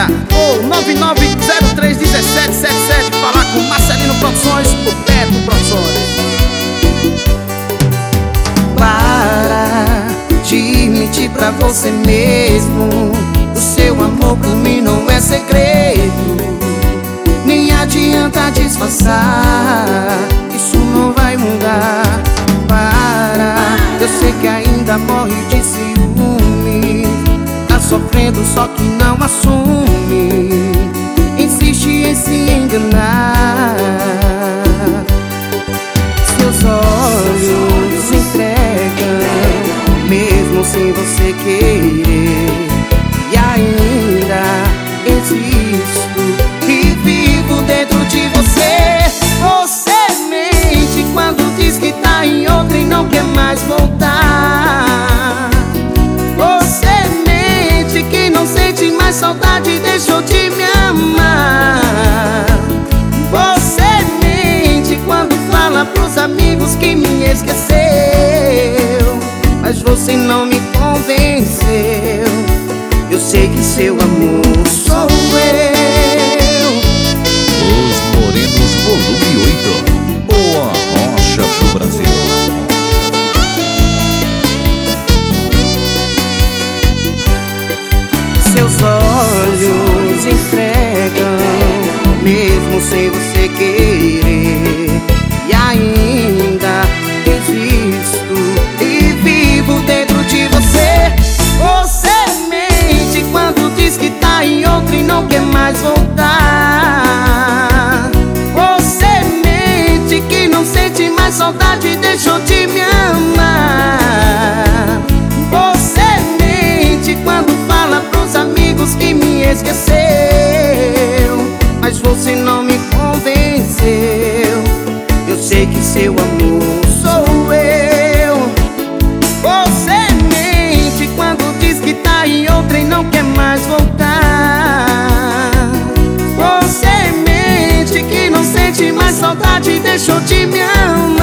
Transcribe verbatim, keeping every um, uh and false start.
liga, ou nove nove zero três um sete sete sete. Falar com Marcelino Produções, o Beto Produções. Para de mentir pra você mesmo. O seu amor por mim não é segredo. Nem adianta disfarçar, isso não vai mudar. Para, eu sei que ainda morre de ciúme. Tá sofrendo só que não assume. Insiste em se enganar. Seus olhos se entregam, mesmo sem você querer. E ainda existo e vivo dentro de você. Você mente quando diz que tá em outra e não quer mais voltar. Você mente que não sente mais saudade e deixou de me amar. Você mente quando fala pros amigos que me esqueceu, mas você não me convenceu. Eu sei que seu amor sou eu. Os Morenos Volume oito, ou a Rocha do Brasil. Seus olhos entregam, mesmo sem você querer. E ainda existo e vivo dentro de você. Você mente quando diz que tá em outra e não quer mais voltar. Você mente que não sente mais saudade e deixou de me amar. Você mente quando fala pros amigos que me esqueceu, mas você não me convenceu. Eu sei que seu amor sou eu. Você mente quando diz que tá em outra e não quer mais voltar. Você mente que não sente mais saudade e deixou de me amar.